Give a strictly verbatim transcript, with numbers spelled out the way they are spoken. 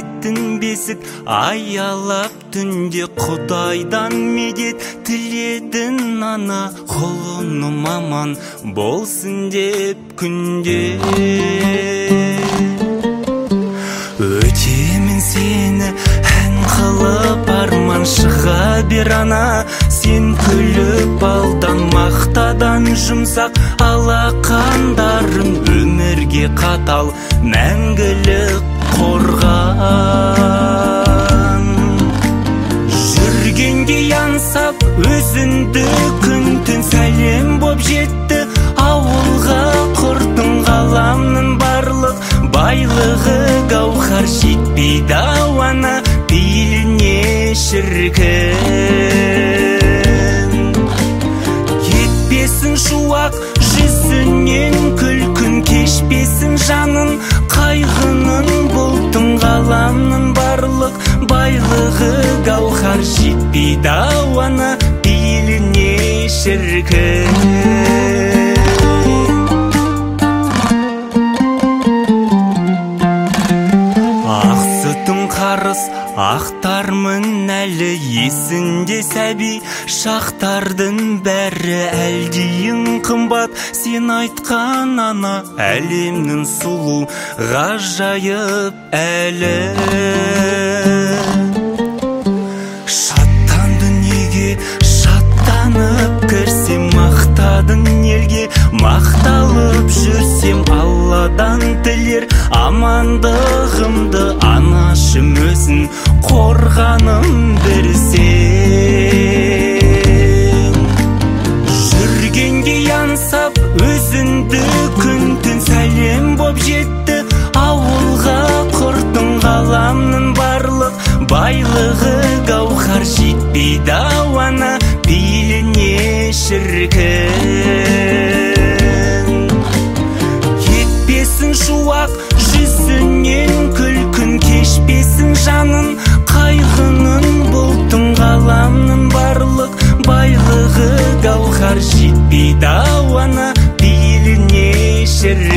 кеттің бесік аялап түнде, Құдайдан медет тіледің ана, құлыным аман болсын деп күнде. Өтемін сені ән қылып, арман шыға бер ана, сен күліп алдан мақтадан жұмсақ алақандарын өмірге қатал мәңгілік қорған. Жүргенде янсап өзіңді күн түн сәлем боп жетті ауылға, құртың ғаламның барлық байлығы, гауһар жетпейді ауана пейіліне шіркін. Кетпесін шуақ жүзінен күлкін, кешпесін жанын қайғының бұлтың, ғаламның барлық байлығы, гауһар жетпейді ауана пейіліне шіркін. Ақтармын әлі есінде сәби шақтардың бәрі әлдейін қымбат, сен айтқан ана әлемнің сұлу ғажайып әлі. Шаттандың неге шаттанып кірсем, мақтадың елге мақталып жүрсем, Алладан тілер амандығымды, анашым өзін қорғаным берсең. Жүргенге янсап өзіңді күн түн сәлем боп жетті ауылға, құртың ғаламның барлық байлығы, гауһар жетпейді ауана пейіліне шіркін. Кетпесін шуақ жүзінен күлкін, кешпесін жанын қайғының бұлтың, ғаламның барлық байлығы, гауһар жетпейді ауана пейіліне шіркін.